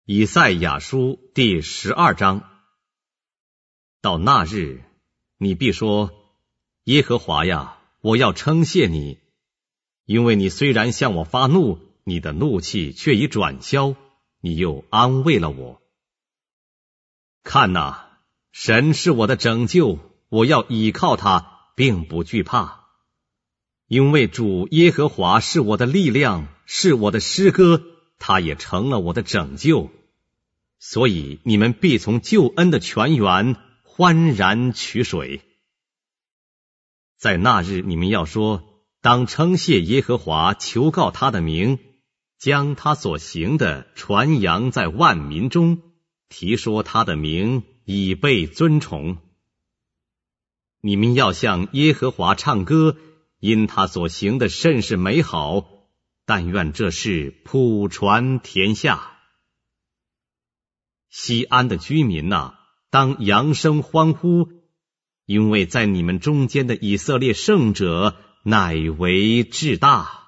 以赛亚书第12章。到那日，你必说：耶和华呀，我要称谢你，因为你虽然向我发怒，你的怒气却已转消，你又安慰了我。看哪，神是我的拯救，我要倚靠他，并不惧怕。因为主耶和华是我的力量，是我的诗歌，他也成了我的拯救。所以你们必从救恩的泉源欢然取水。在那日你们要说：当称谢耶和华，求告他的名，将他所行的传扬在万民中，提说他的名，以被尊崇。你们要向耶和华唱歌，因他所行的甚是美好，但愿这事普传天下。西安的居民哪，当扬声欢呼，因为在你们中间的以色列圣者乃为至大。